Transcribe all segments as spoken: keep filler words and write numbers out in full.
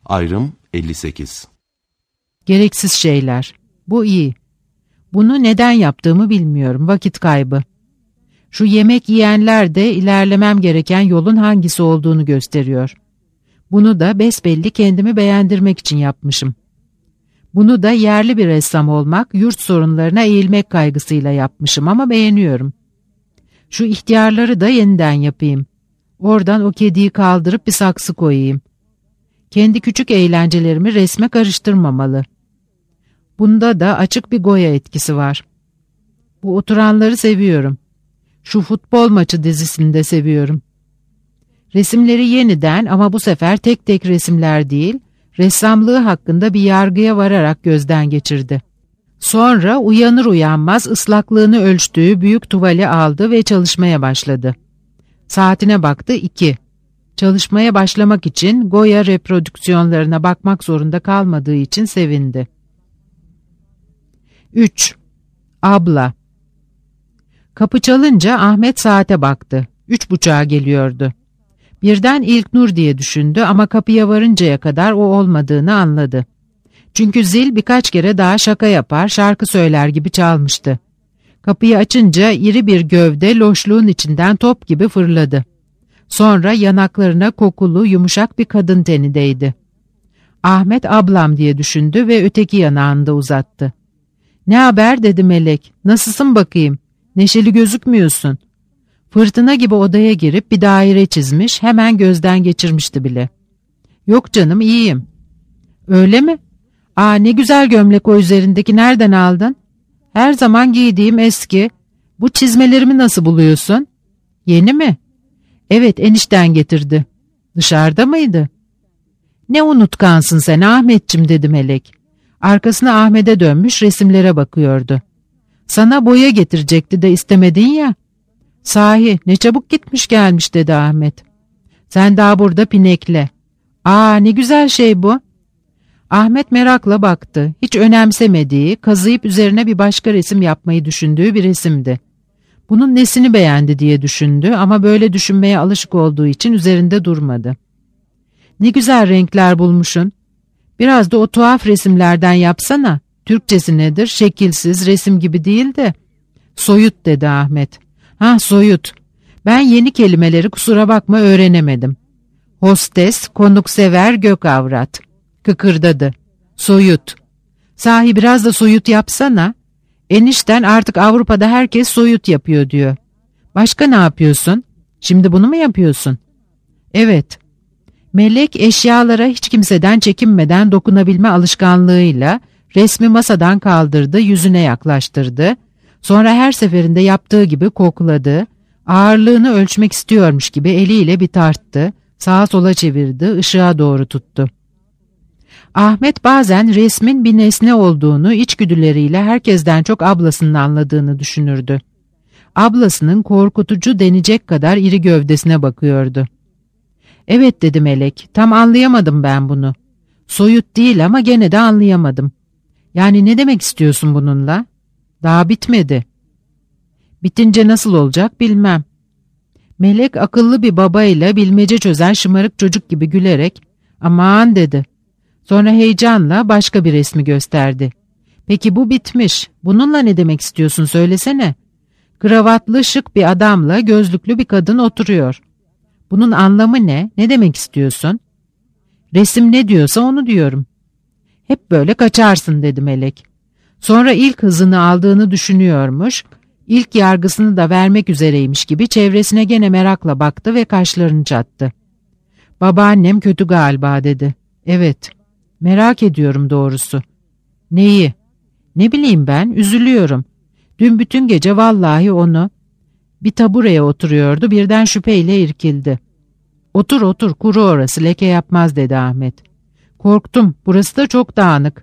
Ayrım elli sekiz. Gereksiz şeyler. Bu iyi. Bunu neden yaptığımı bilmiyorum. Vakit kaybı. Şu yemek yiyenler de ilerlemem gereken yolun hangisi olduğunu gösteriyor. Bunu da besbelli kendimi beğendirmek için yapmışım. Bunu da yerli bir ressam olmak, yurt sorunlarına eğilmek kaygısıyla yapmışım ama beğeniyorum. Şu ihtiyarları da yeniden yapayım. Oradan o kediyi kaldırıp bir saksı koyayım. Kendi küçük eğlencelerimi resme karıştırmamalı. Bunda da açık bir Goya etkisi var. Bu oturanları seviyorum. Şu futbol maçı dizisini de seviyorum. Resimleri yeniden ama bu sefer tek tek resimler değil, ressamlığı hakkında bir yargıya vararak gözden geçirdi. Sonra uyanır uyanmaz ıslaklığını ölçtüğü büyük tuvali aldı ve çalışmaya başladı. Saatine baktı iki. Çalışmaya başlamak için Goya reprodüksiyonlarına bakmak zorunda kalmadığı için sevindi. üç. Abla. Kapı çalınca Ahmet saate baktı. Üç buçuğa geliyordu. Birden İlknur diye düşündü ama kapıya varıncaya kadar o olmadığını anladı. Çünkü zil birkaç kere daha şaka yapar, şarkı söyler gibi çalmıştı. Kapıyı açınca iri bir gövde loşluğun içinden top gibi fırladı. Sonra yanaklarına kokulu, yumuşak bir kadın teni değdi. Ahmet ablam diye düşündü ve öteki yanağını da uzattı. "Ne haber?" dedi Melek. "Nasılsın bakayım? Neşeli gözükmüyorsun." Fırtına gibi odaya girip bir daire çizmiş, hemen gözden geçirmişti bile. "Yok canım, iyiyim." "Öyle mi? Aa, ne güzel gömlek o üzerindeki, nereden aldın?" "Her zaman giydiğim eski. Bu çizmelerimi nasıl buluyorsun?" "Yeni mi?" "Evet, enişten getirdi." "Dışarıda mıydı?" "Ne unutkansın sen Ahmetçim," dedi Melek. Arkasına Ahmet'e dönmüş resimlere bakıyordu. "Sana boya getirecekti de istemedin ya." "Sahi, ne çabuk gitmiş gelmiş," dedi Ahmet. "Sen daha burada pinekle." "Aa, ne güzel şey bu." Ahmet merakla baktı. Hiç önemsemediği, kazıyıp üzerine bir başka resim yapmayı düşündüğü bir resimdi. Bunun nesini beğendi diye düşündü ama böyle düşünmeye alışık olduğu için üzerinde durmadı. "Ne güzel renkler bulmuşsun. Biraz da o tuhaf resimlerden yapsana. Türkçesi nedir? Şekilsiz, resim gibi değil de." "Soyut," dedi Ahmet. "Ha, soyut. Ben yeni kelimeleri kusura bakma öğrenemedim. Hostes, konuksever, gökavrat." Kıkırdadı. "Soyut. Sahi biraz da soyut yapsana. Enişten artık Avrupa'da herkes soyut yapıyor diyor. Başka ne yapıyorsun? Şimdi bunu mu yapıyorsun?" "Evet." Melek eşyalara hiç kimseden çekinmeden dokunabilme alışkanlığıyla resmi masadan kaldırdı, yüzüne yaklaştırdı. Sonra her seferinde yaptığı gibi kokladı, ağırlığını ölçmek istiyormuş gibi eliyle bir tarttı, sağa sola çevirdi, ışığa doğru tuttu. Ahmet bazen resmin bir nesne olduğunu içgüdüleriyle herkesten çok ablasının anladığını düşünürdü. Ablasının korkutucu denecek kadar iri gövdesine bakıyordu. "Evet," dedi Melek, "tam anlayamadım ben bunu. Soyut değil ama gene de anlayamadım. Yani ne demek istiyorsun bununla?" "Daha bitmedi." "Bitince nasıl olacak bilmem." Melek akıllı bir babayla bilmece çözen şımarık çocuk gibi gülerek "Aman," dedi. Sonra heyecanla başka bir resmi gösterdi. "Peki bu bitmiş. Bununla ne demek istiyorsun söylesene." Kravatlı şık bir adamla gözlüklü bir kadın oturuyor. "Bunun anlamı ne? Ne demek istiyorsun?" "Resim ne diyorsa onu diyorum." "Hep böyle kaçarsın," dedi Melek. Sonra ilk hızını aldığını düşünüyormuş, ilk yargısını da vermek üzereymiş gibi çevresine gene merakla baktı ve kaşlarını çattı. "Babaannem kötü galiba," dedi. "Evet, merak ediyorum doğrusu." "Neyi?" "Ne bileyim ben, üzülüyorum. Dün bütün gece vallahi onu..." Bir tabureye oturuyordu, birden şüpheyle irkildi. "Otur otur, kuru orası, leke yapmaz," dedi Ahmet. "Korktum, burası da çok dağınık."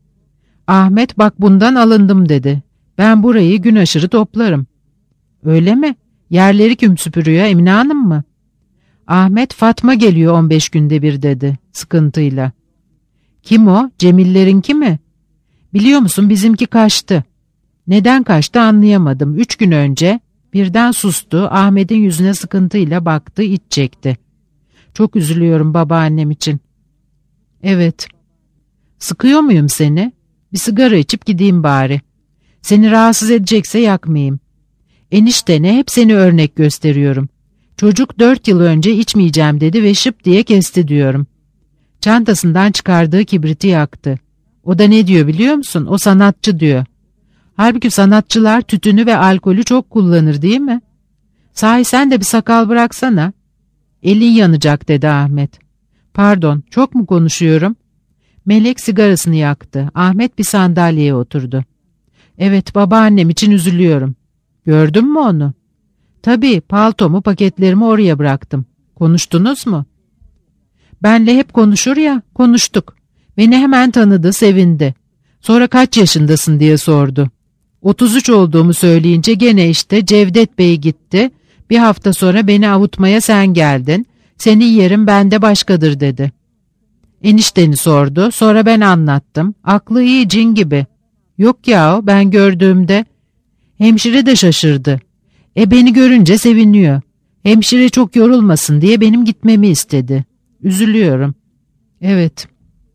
Ahmet, "Bak bundan alındım," dedi. "Ben burayı gün aşırı toplarım." "Öyle mi? Yerleri kim süpürüyor, Emine Hanım mı?" Ahmet, "Fatma geliyor on beş günde bir," dedi sıkıntıyla. "Kim o? Cemillerinki mi?" "Biliyor musun, bizimki kaçtı." Neden kaçtı anlayamadım. Üç gün önce... Birden sustu, Ahmet'in yüzüne sıkıntıyla baktı, iç çekti. "Çok üzülüyorum babaannem için." Evet. Sıkıyor muyum seni? Bir sigara içip gideyim bari. Seni rahatsız edecekse yakmayayım. Eniştene hep seni örnek gösteriyorum. Çocuk dört yıl önce içmeyeceğim dedi ve şıp diye kesti diyorum. Çantasından çıkardığı kibriti yaktı. O da ne diyor biliyor musun? O sanatçı diyor. Halbuki sanatçılar tütünü ve alkolü çok kullanır değil mi? Sahi sen de bir sakal bıraksana. Elin yanacak dedi Ahmet. Pardon, çok mu konuşuyorum? Melek sigarasını yaktı. Ahmet bir sandalyeye oturdu. Evet, babaannem için üzülüyorum. Gördün mü onu? Tabii, paltomu, paketlerimi oraya bıraktım. Konuştunuz mu? Benle hep konuşur ya, konuştuk. Beni hemen tanıdı, sevindi. Sonra kaç yaşındasın diye sordu. otuz üç olduğumu söyleyince gene işte Cevdet Bey gitti. Bir hafta sonra beni avutmaya sen geldin. Senin yerin bende başkadır dedi. Enişteni sordu. Sonra ben anlattım. Aklı iyi, cin gibi. Yok ya, ben gördüğümde. Hemşire de şaşırdı. E beni görünce seviniyor. Hemşire çok yorulmasın diye benim gitmemi istedi. Üzülüyorum. Evet.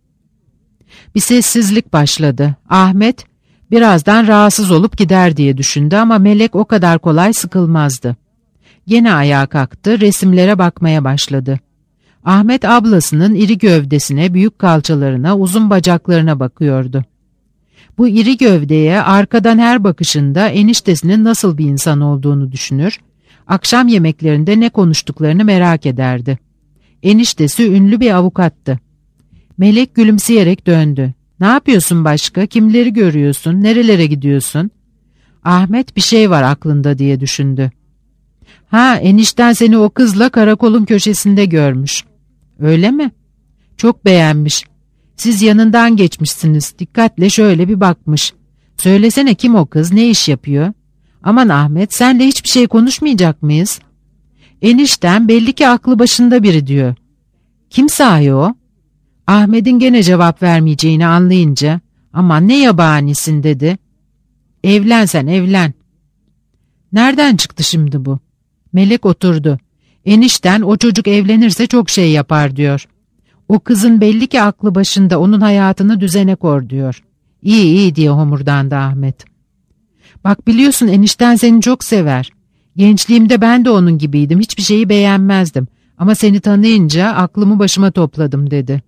Bir sessizlik başladı. Ahmet birazdan rahatsız olup gider diye düşündü ama Melek o kadar kolay sıkılmazdı. Gene ayağa kalktı, resimlere bakmaya başladı. Ahmet ablasının iri gövdesine, büyük kalçalarına, uzun bacaklarına bakıyordu. Bu iri gövdeye arkadan her bakışında eniştesinin nasıl bir insan olduğunu düşünür, akşam yemeklerinde ne konuştuklarını merak ederdi. Eniştesi ünlü bir avukattı. Melek gülümseyerek döndü. Ne yapıyorsun başka? Kimleri görüyorsun? Nerelere gidiyorsun? Ahmet bir şey var aklında diye düşündü. Ha, enişten seni o kızla karakolun köşesinde görmüş. Öyle mi? Çok beğenmiş. Siz yanından geçmişsiniz. Dikkatle şöyle bir bakmış. Söylesene kim o kız? Ne iş yapıyor? Aman Ahmet, senle hiçbir şey konuşmayacak mıyız? Enişten belli ki aklı başında biri diyor. Kim sahi o? Ahmet'in gene cevap vermeyeceğini anlayınca aman ne yabanisin dedi. Evlen sen, evlen. Nereden çıktı şimdi bu? Melek oturdu. Enişten o çocuk evlenirse çok şey yapar diyor. O kızın belli ki aklı başında, onun hayatını düzene kor diyor. İyi iyi diye homurdandı Ahmet. Bak biliyorsun enişten seni çok sever. Gençliğimde ben de onun gibiydim, hiçbir şeyi beğenmezdim. Ama seni tanıyınca aklımı başıma topladım dedi.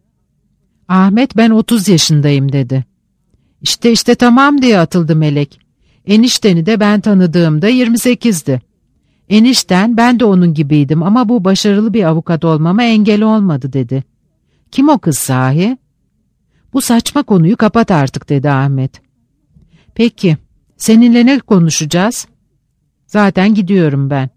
Ahmet ben otuz yaşındayım dedi. İşte işte tamam diye atıldı Melek. Enişteni de ben tanıdığımda yirmi sekizdi. Enişten ben de onun gibiydim ama bu başarılı bir avukat olmama engel olmadı dedi. Kim o kız sahi? Bu saçma konuyu kapat artık dedi Ahmet. Peki seninle ne konuşacağız? Zaten gidiyorum ben.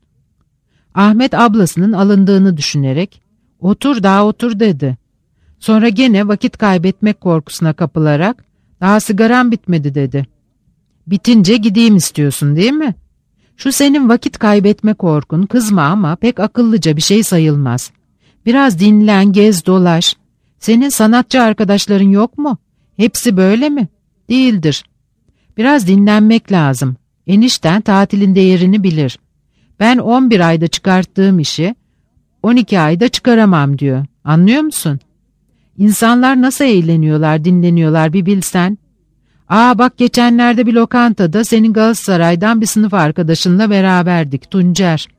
Ahmet ablasının alındığını düşünerek otur daha otur dedi. Sonra gene vakit kaybetmek korkusuna kapılarak daha sigaram bitmedi dedi. Bitince gideyim istiyorsun değil mi? Şu senin vakit kaybetme korkun, kızma ama pek akıllıca bir şey sayılmaz. Biraz dinlen, gez, dolaş. Senin sanatçı arkadaşların yok mu? Hepsi böyle mi? Değildir. Biraz dinlenmek lazım. Enişten tatilin değerini bilir. Ben on bir ayda çıkarttığım işi on iki ayda çıkaramam diyor. Anlıyor musun? İnsanlar nasıl eğleniyorlar, dinleniyorlar bir bilsen. Aa bak geçenlerde bir lokantada senin Galatasaray'dan bir sınıf arkadaşınla beraberdik, Tuncer.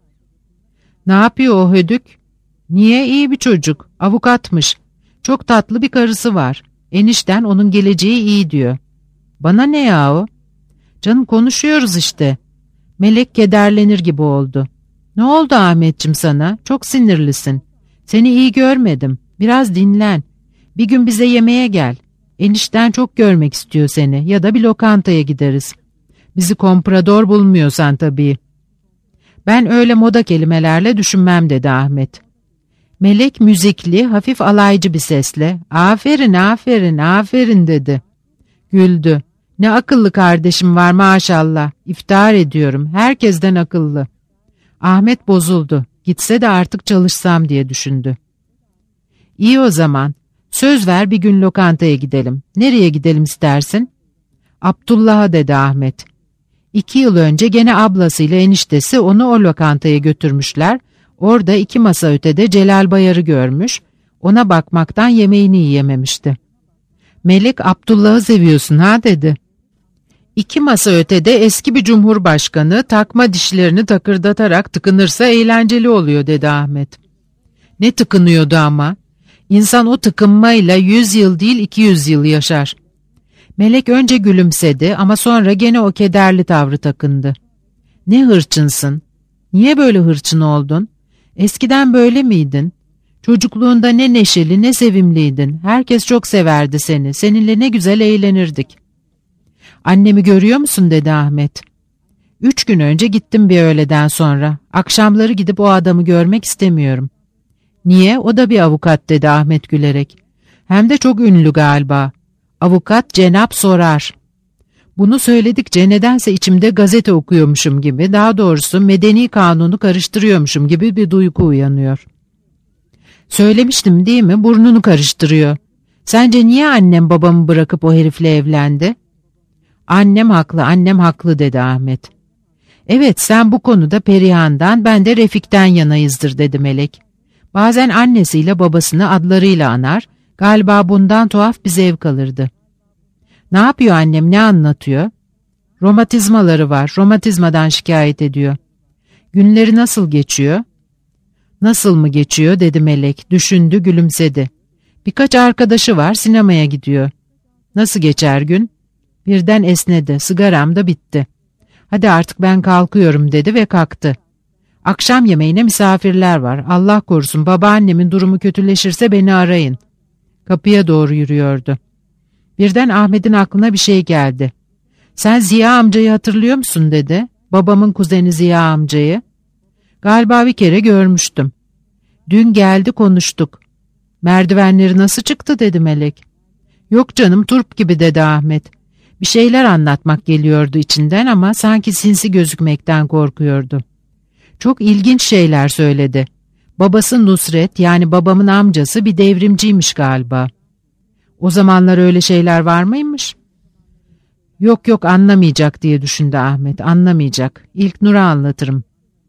Ne yapıyor o hödük? Niye? İyi bir çocuk, avukatmış. Çok tatlı bir karısı var. Enişten onun geleceği iyi diyor. Bana ne yahu? Canım konuşuyoruz işte. Melek kederlenir gibi oldu. Ne oldu Ahmetciğim sana? Çok sinirlisin. Seni iyi görmedim. Biraz dinlen. Bir gün bize yemeğe gel. Enişten çok görmek istiyor seni ya da bir lokantaya gideriz. Bizi komprador bulmuyorsan tabii. Ben öyle moda kelimelerle düşünmem dedi Ahmet. Melek müzikli, hafif alaycı bir sesle aferin aferin aferin dedi. Güldü. Ne akıllı kardeşim var maşallah. İftihar ediyorum. Herkesten akıllı. Ahmet bozuldu. Gitse de artık çalışsam diye düşündü. İyi o zaman. Söz ver bir gün lokantaya gidelim. Nereye gidelim istersin? Abdullah'a dedi Ahmet. İki yıl önce gene ablasıyla eniştesi onu o lokantaya götürmüşler. Orada iki masa ötede Celal Bayar'ı görmüş. Ona bakmaktan yemeğini yiyememişti. Melek, Abdullah'ı seviyorsun ha dedi. İki masa ötede eski bir cumhurbaşkanı takma dişlerini takırdatarak tıkınırsa eğlenceli oluyor dedi Ahmet. Ne tıkınıyordu ama. İnsan o tıkınmayla yüz yıl değil iki yüz yıl yaşar. Melek önce gülümsedi ama sonra gene o kederli tavrı takındı. Ne hırçınsın? Niye böyle hırçın oldun? Eskiden böyle miydin? Çocukluğunda ne neşeli ne sevimliydin. Herkes çok severdi seni. Seninle ne güzel eğlenirdik. Annemi görüyor musun dedi Ahmet. Üç gün önce gittim bir öğleden sonra. Akşamları gidip o adamı görmek istemiyorum. Niye? O da bir avukat dedi Ahmet gülerek. Hem de çok ünlü galiba. Avukat Cenap Sorar. Bunu söyledikçe nedense içimde gazete okuyormuşum gibi, daha doğrusu medeni kanunu karıştırıyormuşum gibi bir duygu uyanıyor. Söylemiştim değil mi? Burnunu karıştırıyor. Sence niye annem babamı bırakıp o herifle evlendi? Annem haklı, annem haklı dedi Ahmet. Evet, sen bu konuda Perihan'dan, ben de Refik'ten yanayızdır dedi Melek. Bazen annesiyle babasını adlarıyla anar, galiba bundan tuhaf bir zevk alırdı. Ne yapıyor annem, ne anlatıyor? Romatizmaları var, romatizmadan şikayet ediyor. Günleri nasıl geçiyor? Nasıl mı geçiyor dedi Melek, düşündü, gülümsedi. Birkaç arkadaşı var, sinemaya gidiyor. Nasıl geçer gün? Birden esnedi, sigaram da bitti. Hadi artık ben kalkıyorum dedi ve kalktı. Akşam yemeğine misafirler var, Allah korusun babaannemin durumu kötüleşirse beni arayın. Kapıya doğru yürüyordu. Birden Ahmet'in aklına bir şey geldi. Sen Ziya amcayı hatırlıyor musun dedi. Babamın kuzeni Ziya amcayı. Galiba bir kere görmüştüm. Dün geldi konuştuk. Merdivenleri nasıl çıktı dedi Melek. Yok canım, turp gibi dedi Ahmet. Bir şeyler anlatmak geliyordu içinden ama sanki sinsi gözükmekten korkuyordu. Çok ilginç şeyler söyledi. Babası Nusret, yani babamın amcası, bir devrimciymiş galiba. O zamanlar öyle şeyler var mıymış? Yok yok, anlamayacak diye düşündü Ahmet, anlamayacak. İlk Nur'a anlatırım.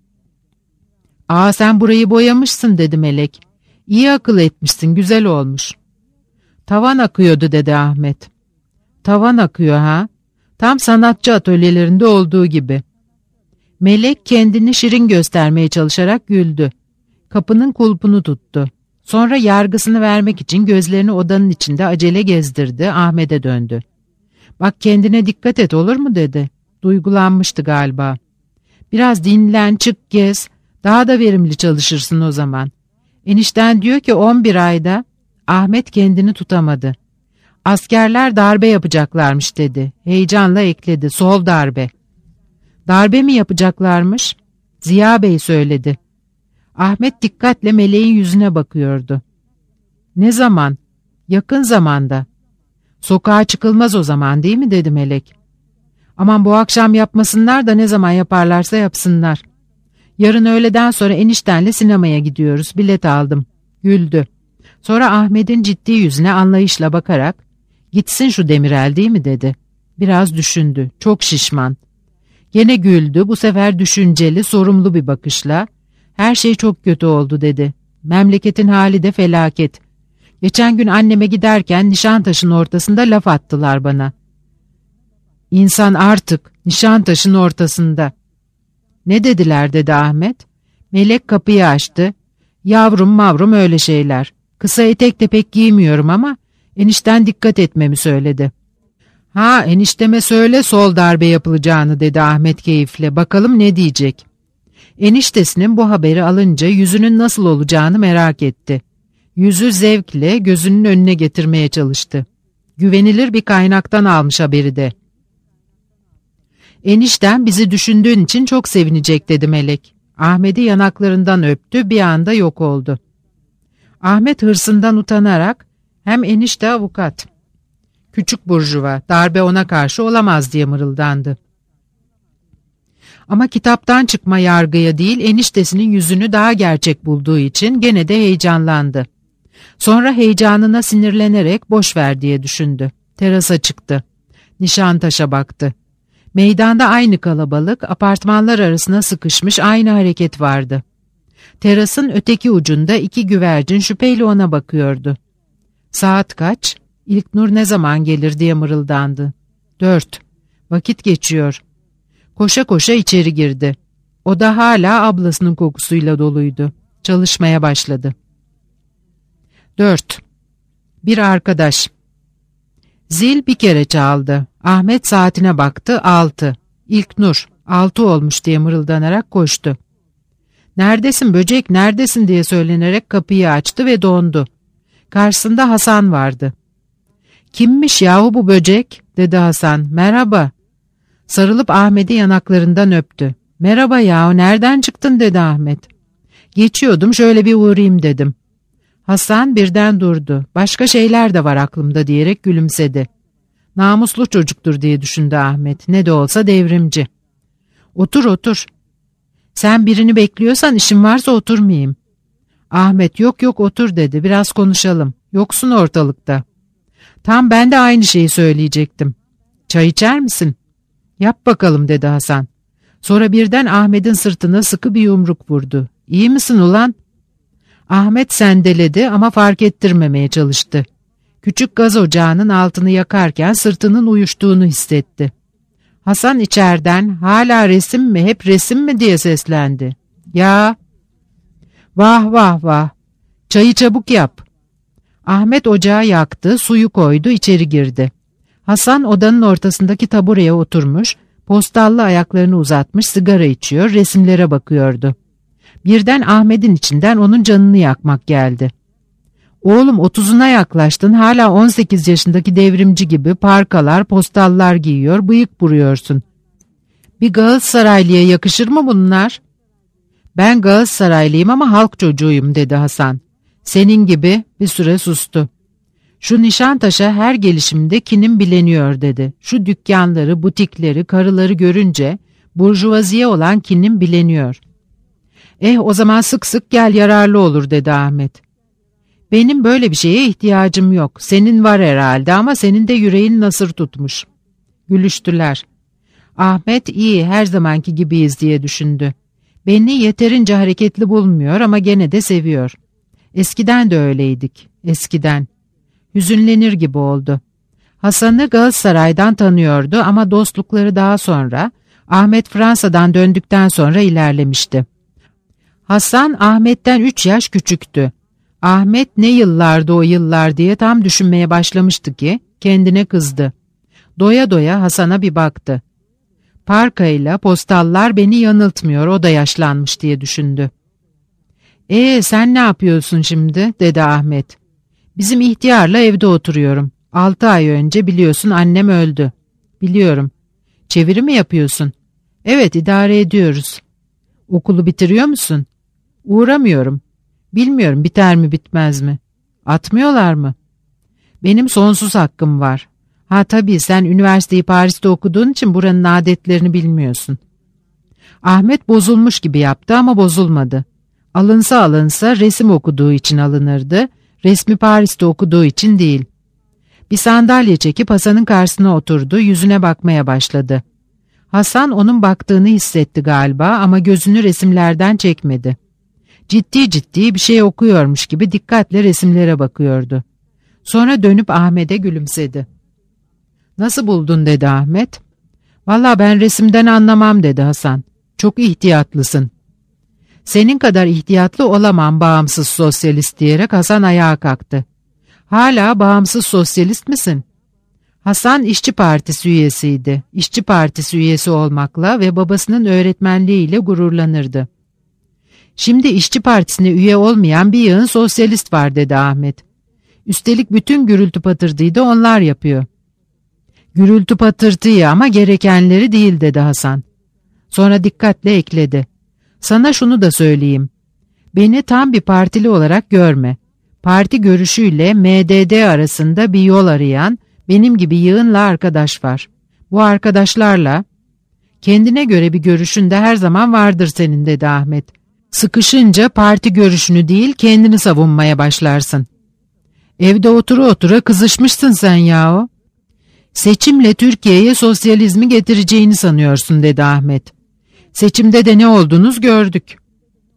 Aa, sen burayı boyamışsın dedi Melek. İyi akıl etmişsin, güzel olmuş. Tavan akıyordu dedi Ahmet. Tavan akıyor ha? Tam sanatçı atölyelerinde olduğu gibi. Melek kendini şirin göstermeye çalışarak güldü. Kapının kulpunu tuttu. Sonra yargısını vermek için gözlerini odanın içinde acele gezdirdi, Ahmet'e döndü. Bak kendine dikkat et, olur mu dedi. Duygulanmıştı galiba. Biraz dinlen, çık gez. Daha da verimli çalışırsın o zaman. Enişten diyor ki on bir ayda. Ahmet kendini tutamadı. Askerler darbe yapacaklarmış dedi. Heyecanla ekledi, sol darbe. Darbe mi yapacaklarmış? Ziya Bey söyledi. Ahmet dikkatle Meleğin yüzüne bakıyordu. Ne zaman? Yakın zamanda. Sokağa çıkılmaz o zaman değil mi dedi Melek. Aman bu akşam yapmasınlar da ne zaman yaparlarsa yapsınlar. Yarın öğleden sonra eniştenle sinemaya gidiyoruz. Bilet aldım. Güldü. Sonra Ahmet'in ciddi yüzüne anlayışla bakarak gitsin şu Demirel değil mi dedi. Biraz düşündü. Çok şişman. Gene güldü. Bu sefer düşünceli, sorumlu bir bakışla. Her şey çok kötü oldu dedi. Memleketin hali de felaket. Geçen gün anneme giderken Nişantaşı'nın ortasında laf attılar bana. İnsan artık Nişantaşı'nın ortasında. Ne dediler dedi Ahmet. Melek kapıyı açtı. Yavrum mavrum öyle şeyler. Kısa etek de pek giymiyorum ama enişten dikkat etmemi söyledi. Ha, enişteme söyle sol darbe yapılacağını dedi Ahmet keyifle. Bakalım ne diyecek. Eniştesinin bu haberi alınca yüzünün nasıl olacağını merak etti. Yüzü zevkle gözünün önüne getirmeye çalıştı. Güvenilir bir kaynaktan almış haberi de. Enişten bizi düşündüğün için çok sevinecek dedi Melek. Ahmet'i yanaklarından öptü, bir anda yok oldu. Ahmet hırsından utanarak hem enişte avukat, küçük burjuva, darbe ona karşı olamaz diye mırıldandı. Ama kitaptan çıkma yargıya değil eniştesinin yüzünü daha gerçek bulduğu için gene de heyecanlandı. Sonra heyecanına sinirlenerek boş ver diye düşündü. Terasa çıktı. Nişantaş'a baktı. Meydanda aynı kalabalık, apartmanlar arasına sıkışmış aynı hareket vardı. Terasın öteki ucunda iki güvercin şüpheyle ona bakıyordu. Saat kaç? İlknur ne zaman gelir diye mırıldandı. Dört. Vakit geçiyor. Koşa koşa içeri girdi. Oda hala ablasının kokusuyla doluydu. Çalışmaya başladı. Dört. Bir arkadaş. Zil bir kere çaldı. Ahmet saatine baktı. Altı. İlknur. Altı olmuş diye mırıldanarak koştu. Neredesin böcek, neredesin diye söylenerek kapıyı açtı ve dondu. Karşısında Hasan vardı. Kimmiş yahu bu böcek dedi Hasan. Merhaba. Sarılıp Ahmet'i yanaklarından öptü. Merhaba yahu, nereden çıktın dedi Ahmet. Geçiyordum, şöyle bir uğrayayım dedim. Hasan birden durdu. Başka şeyler de var aklımda diyerek gülümsedi. Namuslu çocuktur diye düşündü Ahmet. Ne de olsa devrimci. Otur otur. Sen birini bekliyorsan işin varsa oturmayayım. Ahmet yok yok otur dedi. Biraz konuşalım. Yoksun ortalıkta. Tam ben de aynı şeyi söyleyecektim. Çay içer misin? Yap bakalım dedi Hasan. Sonra birden Ahmet'in sırtına sıkı bir yumruk vurdu. İyi misin ulan? Ahmet sendeledi ama fark ettirmemeye çalıştı. Küçük gaz ocağının altını yakarken sırtının uyuştuğunu hissetti. Hasan içeriden hala resim mi hep resim mi diye seslendi. Ya! Vah vah vah! Çayı çabuk yap. Ahmet ocağı yaktı, suyu koydu, içeri girdi. Hasan odanın ortasındaki tabureye oturmuş, postallı ayaklarını uzatmış sigara içiyor, resimlere bakıyordu. Birden Ahmet'in içinden onun canını yakmak geldi. Oğlum otuzuna yaklaştın, hala on sekiz yaşındaki devrimci gibi parkalar, postallar giyiyor, bıyık buruyorsun. Bir Galatasaraylı'ya yakışır mı bunlar? Ben Galatasaraylıyım ama halk çocuğuyum dedi Hasan. Senin gibi bir süre sustu. Şu Nişantaş'a her gelişimde kinim bileniyor dedi. Şu dükkanları, butikleri, karıları görünce burjuvaziye olan kinim bileniyor. Eh o zaman sık sık gel, yararlı olur dedi Ahmet. Benim böyle bir şeye ihtiyacım yok. Senin var herhalde ama senin de yüreğin nasır tutmuş. Gülüştüler. Ahmet iyi, her zamanki gibiyiz diye düşündü. Beni yeterince hareketli bulmuyor ama gene de seviyor. Eskiden de öyleydik. Eskiden. Hüzünlenir gibi oldu. Hasan'ı Galatasaray'dan tanıyordu ama dostlukları daha sonra, Ahmet Fransa'dan döndükten sonra ilerlemişti. Hasan Ahmet'ten üç yaş küçüktü. Ahmet ne yıllardı o yıllar diye tam düşünmeye başlamıştı ki kendine kızdı. Doya doya Hasan'a bir baktı. Parkayla postallar beni yanıltmıyor, o da yaşlanmış diye düşündü. Ee sen ne yapıyorsun şimdi dedi Ahmet. Bizim ihtiyarla evde oturuyorum. Altı ay önce biliyorsun annem öldü. Biliyorum. Çeviri mi yapıyorsun? Evet, idare ediyoruz. Okulu bitiriyor musun? Uğramıyorum. Bilmiyorum biter mi bitmez mi? Atmıyorlar mı? Benim sonsuz hakkım var. Ha tabii sen üniversiteyi Paris'te okuduğun için buranın adetlerini bilmiyorsun. Ahmet bozulmuş gibi yaptı ama bozulmadı. Alınsa alınsa resim okuduğu için alınırdı, resmi Paris'te okuduğu için değil. Bir sandalye çekip Hasan'ın karşısına oturdu, yüzüne bakmaya başladı. Hasan onun baktığını hissetti galiba ama gözünü resimlerden çekmedi. Ciddi ciddi bir şey okuyormuş gibi dikkatle resimlere bakıyordu. Sonra dönüp Ahmet'e gülümsedi. Nasıl buldun dedi Ahmet. Vallahi ben resimden anlamam dedi Hasan. Çok ihtiyatlısın. Senin kadar ihtiyatlı olamam bağımsız sosyalist diyerek Hasan ayağa kalktı. Hala bağımsız sosyalist misin? Hasan İşçi Partisi üyesiydi. İşçi Partisi üyesi olmakla ve babasının öğretmenliğiyle gururlanırdı. Şimdi İşçi Partisi'ne üye olmayan bir yığın sosyalist var dedi Ahmet. Üstelik bütün gürültü patırtıyı da onlar yapıyor. Gürültü patırtıyı ama gerekenleri değil dedi Hasan. Sonra dikkatle ekledi. Sana şunu da söyleyeyim. Beni tam bir partili olarak görme. Parti görüşüyle M D D arasında bir yol arayan benim gibi yığınla arkadaş var. Bu arkadaşlarla kendine göre bir görüşün de her zaman vardır senin dedi Ahmet. Sıkışınca parti görüşünü değil kendini savunmaya başlarsın. Evde otura otura kızışmışsın sen yahu. Seçimle Türkiye'ye sosyalizmi getireceğini sanıyorsun dedi Ahmet. Seçimde de ne oldunuz gördük.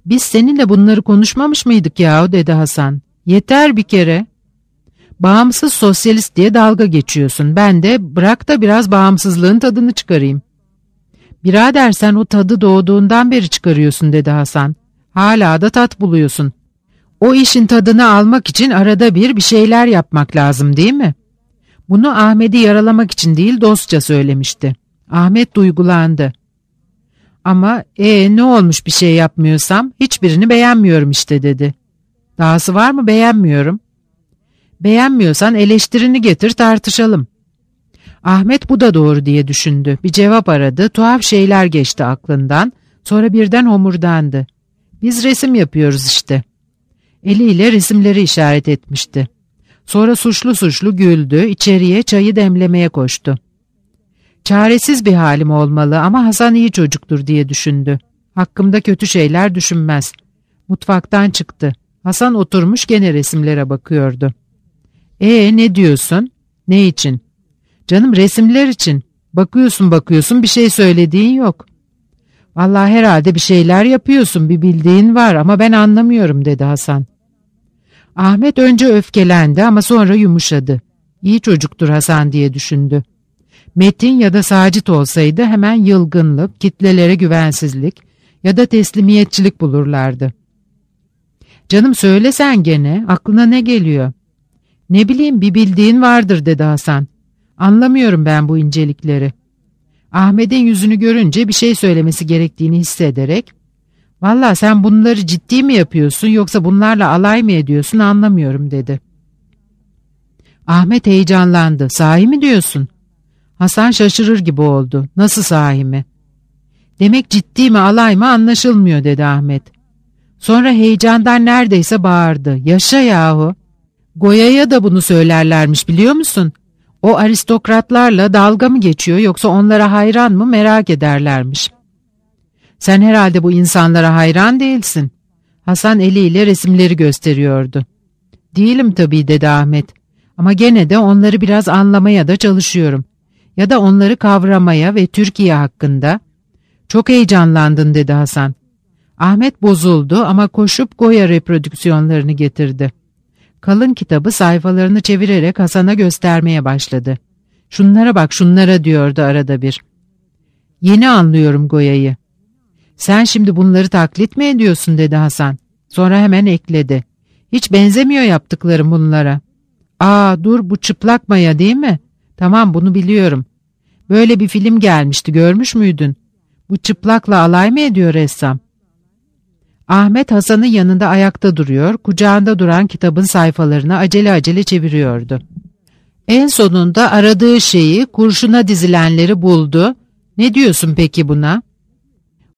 Biz seninle bunları konuşmamış mıydık yahu dedi Hasan. Yeter bir kere. Bağımsız sosyalist diye dalga geçiyorsun. Ben de bırak da biraz bağımsızlığın tadını çıkarayım. Birader sen o tadı doğduğundan beri çıkarıyorsun dedi Hasan. Hala da tat buluyorsun. O işin tadını almak için arada bir bir şeyler yapmak lazım değil mi? Bunu Ahmet'i yaralamak için değil dostça söylemişti. Ahmet duygulandı. Ama ee, ne olmuş bir şey yapmıyorsam hiçbirini beğenmiyorum işte dedi. Dahası var mı beğenmiyorum. Beğenmiyorsan eleştirini getir tartışalım. Ahmet bu da doğru diye düşündü. Bir cevap aradı, tuhaf şeyler geçti aklından, sonra birden homurdandı. Biz resim yapıyoruz işte. Eliyle resimleri işaret etmişti. Sonra suçlu suçlu güldü, içeriye çayı demlemeye koştu. Çaresiz bir halim olmalı ama Hasan iyi çocuktur diye düşündü. Hakkımda kötü şeyler düşünmez. Mutfaktan çıktı. Hasan oturmuş gene resimlere bakıyordu. Ee ne diyorsun? Ne için? Canım resimler için. Bakıyorsun bakıyorsun bir şey söylediğin yok. Vallahi herhalde bir şeyler yapıyorsun, bir bildiğin var ama ben anlamıyorum dedi Hasan. Ahmet önce öfkelendi ama sonra yumuşadı. İyi çocuktur Hasan diye düşündü. Metin ya da Sacit olsaydı hemen yılgınlık, kitlelere güvensizlik ya da teslimiyetçilik bulurlardı. Canım söyle sen gene, aklına ne geliyor? Ne bileyim bir bildiğin vardır dedi Hasan. Anlamıyorum ben bu incelikleri. Ahmet'in yüzünü görünce bir şey söylemesi gerektiğini hissederek, "Vallahi sen bunları ciddi mi yapıyorsun yoksa bunlarla alay mı ediyorsun anlamıyorum" dedi. Ahmet heyecanlandı. "Sahi mi diyorsun?" Hasan şaşırır gibi oldu. "Nasıl sahi mi?" "Demek ciddi mi alay mı anlaşılmıyor" dedi Ahmet. Sonra heyecandan neredeyse bağırdı. "Yaşa yahu! Goya'ya da bunu söylerlermiş biliyor musun? O aristokratlarla dalga mı geçiyor yoksa onlara hayran mı merak ederlermiş." "Sen herhalde bu insanlara hayran değilsin." Hasan eliyle resimleri gösteriyordu. "Değilim tabii" dedi Ahmet. "Ama gene de onları biraz anlamaya da çalışıyorum. Ya da onları kavramaya ve Türkiye hakkında." "Çok heyecanlandın" dedi Hasan. Ahmet bozuldu ama koşup Goya reprodüksiyonlarını getirdi. Kalın kitabı sayfalarını çevirerek Hasan'a göstermeye başladı. "Şunlara bak şunlara" diyordu arada bir. "Yeni anlıyorum Goya'yı." "Sen şimdi bunları taklit mi ediyorsun?" dedi Hasan. Sonra hemen ekledi. "Hiç benzemiyor yaptıklarım bunlara." "Aa dur bu çıplak maya değil mi? Tamam bunu biliyorum. Böyle bir film gelmişti görmüş müydün? Bu çıplakla alay mı ediyor ressam?" Ahmet Hasan'ın yanında ayakta duruyor, kucağında duran kitabın sayfalarını acele acele çeviriyordu. En sonunda aradığı şeyi, kurşuna dizilenleri buldu. "Ne diyorsun peki buna?"